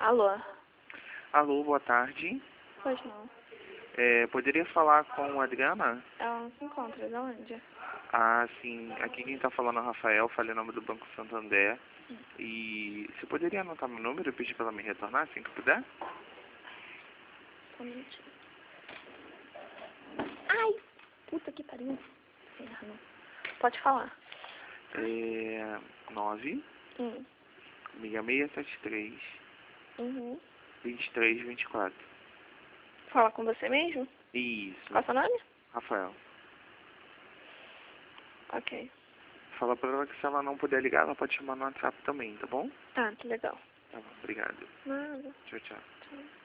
Alô? Alô, boa tarde. Pois não. Poderia falar com a Adriana? Ela não se encontra, de onde? Ah, sim. Aqui quem tá falando é o Rafael, falei o nome do Banco Santander. E você poderia anotar meu número e pedir pra ela me retornar assim que puder? Só um minutinho. Ai! Puta que pariu. Inferno. Pode falar. 9 Hum. 6673 Uhum. 2324. Fala com você mesmo? Isso. Qual é o seu nome? Rafael. Ok. Fala pra ela que se ela não puder ligar, ela pode chamar no WhatsApp também, tá bom? Tá, que legal. Tá bom, obrigado. Nada. Tchau, tchau. Tchau.